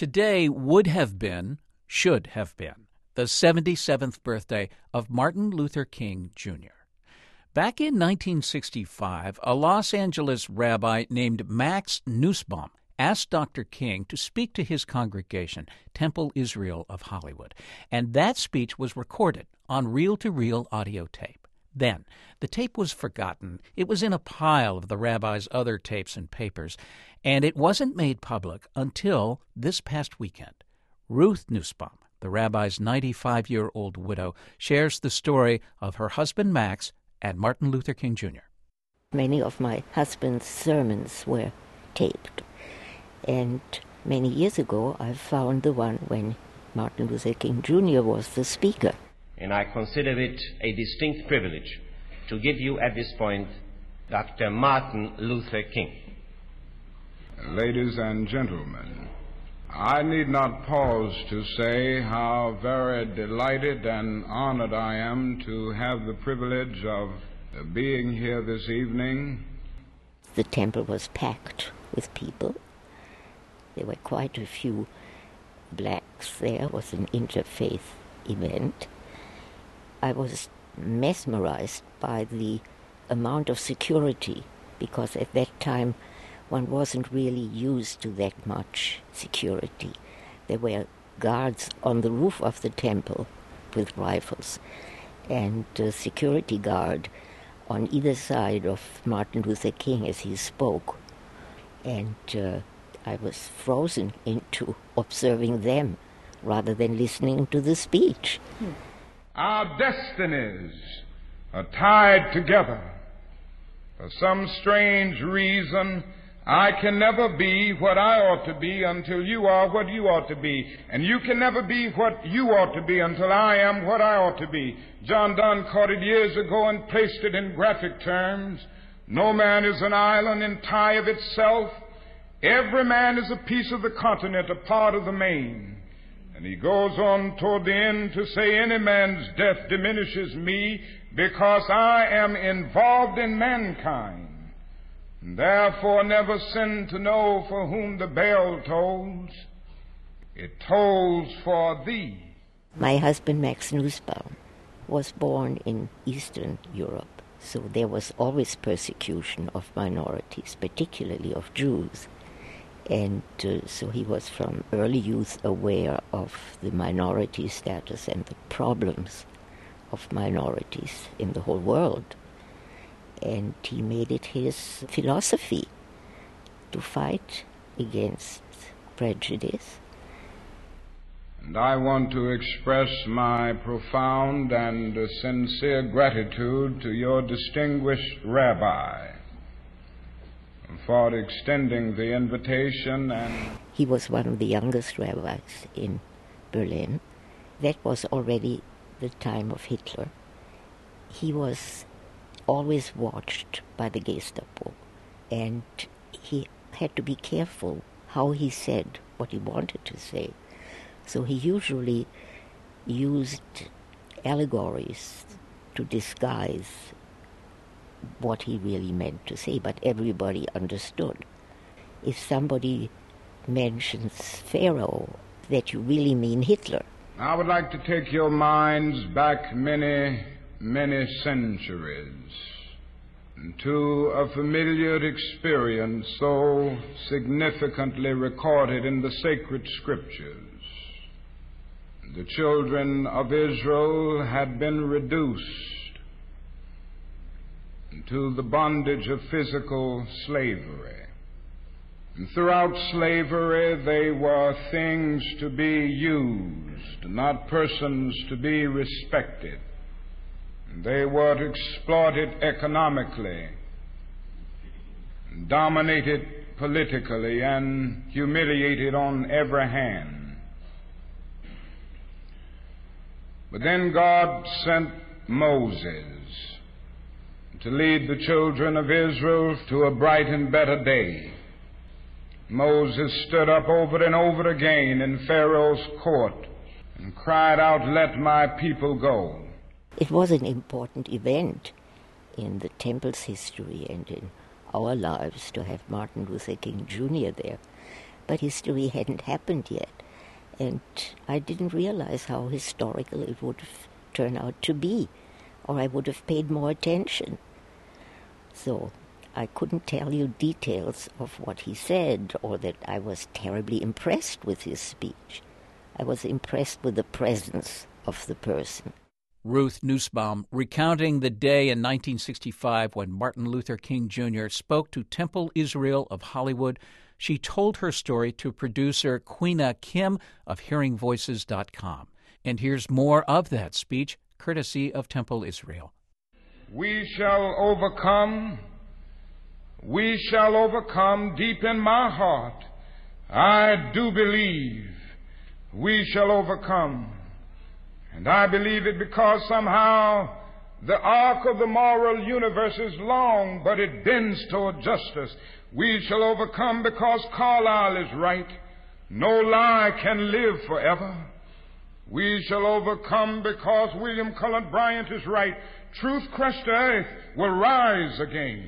today should have been, the 77th birthday of Martin Luther King, Jr. Back in 1965, a Los Angeles rabbi named Max Nussbaum asked Dr. King to speak to his congregation, Temple Israel of Hollywood, and that speech was recorded on reel-to-reel audio tape. Then, the tape was forgotten. It was in a pile of the rabbi's other tapes and papers, and it wasn't made public until this past weekend. Ruth Nussbaum, the rabbi's 95-year-old widow, shares the story of her husband Max and Martin Luther King, Jr. Many of my husband's sermons were taped, and many years ago I found the one when Martin Luther King, Jr. was the speaker. And I consider it a distinct privilege to give you at this point Dr. Martin Luther King. Ladies and gentlemen, I need not pause to say how very delighted and honored I am to have the privilege of being here this evening. The temple was packed with people. There were quite a few blacks there. It was an interfaith event. I was mesmerized by the amount of security, because at that time one wasn't really used to that much security. There were guards on the roof of the temple with rifles, and a security guard on either side of Martin Luther King as he spoke. And I was frozen into observing them rather than listening to the speech. Our destinies are tied together. For some strange reason, I can never be what I ought to be until you are what you ought to be. And you can never be what you ought to be until I am what I ought to be. John Donne caught it years ago and placed it in graphic terms. No man is an island in tie of itself. Every man is a piece of the continent, a part of the main. And he goes on toward the end to say, any man's death diminishes me because I am involved in mankind. And therefore never sin to know for whom the bell tolls. It tolls for thee. My husband, Max Nussbaum, was born in Eastern Europe, so there was always persecution of minorities, particularly of Jews. And so he was from early youth aware of the minority status and the problems of minorities in the whole world. And he made it his philosophy to fight against prejudice. And I want to express my profound and sincere gratitude to your distinguished rabbi for extending the invitation. And he was one of the youngest rabbis in Berlin. That was already the time of Hitler. He was always watched by the Gestapo, and he had to be careful how he said what he wanted to say. So he usually used allegories to disguise what he really meant to say, but everybody understood. If somebody mentions Pharaoh, that you really mean Hitler. I would like to take your minds back many, many centuries to a familiar experience so significantly recorded in the sacred scriptures. The children of Israel had been reduced to the bondage of physical slavery. And throughout slavery, they were things to be used, not persons to be respected. They were exploited economically, dominated politically, and humiliated on every hand. But then God sent Moses to lead the children of Israel to a bright and better day. Moses stood up over and over again in Pharaoh's court and cried out, "Let my people go." It was an important event in the temple's history and in our lives to have Martin Luther King Jr. there. but history hadn't happened yet. And I didn't realize how historical it would have turned out to be, or I would have paid more attention. So I couldn't tell you details of what he said, or that I was terribly impressed with his speech. I was impressed with the presence of the person. Ruth Nussbaum, recounting the day in 1965 when Martin Luther King Jr. spoke to Temple Israel of Hollywood. She told her story to producer Queena Kim of HearingVoices.com. And here's more of that speech, courtesy of Temple Israel. We shall overcome. We shall overcome. Deep in my heart, I do believe we shall overcome. And I believe it because somehow the arc of the moral universe is long, but it bends toward justice. We shall overcome because Carlyle is right. No lie can live forever. We shall overcome because William Cullen Bryant is right. Truth crushed to earth will rise again.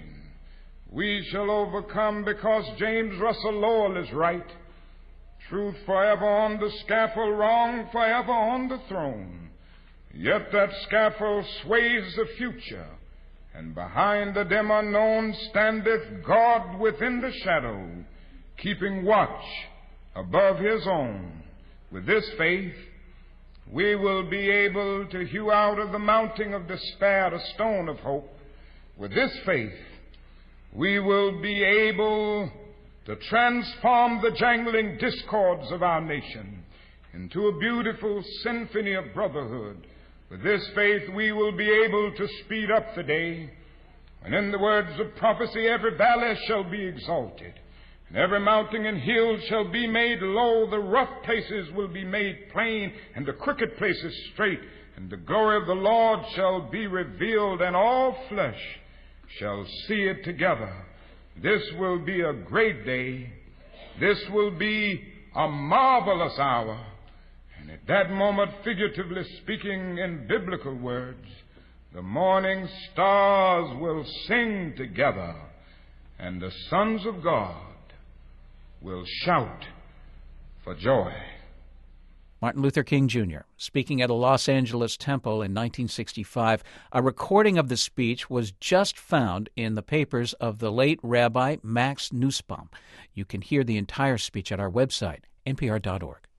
We shall overcome because James Russell Lowell is right. Truth forever on the scaffold, wrong forever on the throne. Yet that scaffold sways the future, and behind the dim unknown standeth God within the shadow, keeping watch above his own. With this faith, we will be able to hew out of the mountain of despair a stone of hope. With this faith, we will be able to transform the jangling discords of our nation into a beautiful symphony of brotherhood. With this faith, we will be able to speed up the day when, in the words of prophecy, every valley shall be exalted, and every mountain and hill shall be made low. The rough places will be made plain, and the crooked places straight, and the glory of the Lord shall be revealed, and all flesh shall see it together. This will be a great day. This will be a marvelous hour. And at that moment, figuratively speaking in biblical words, the morning stars will sing together, and the sons of God will shout for joy. Martin Luther King Jr. speaking at a Los Angeles temple in 1965. A recording of the speech was just found in the papers of the late Rabbi Max Nussbaum. You can hear the entire speech at our website, npr.org.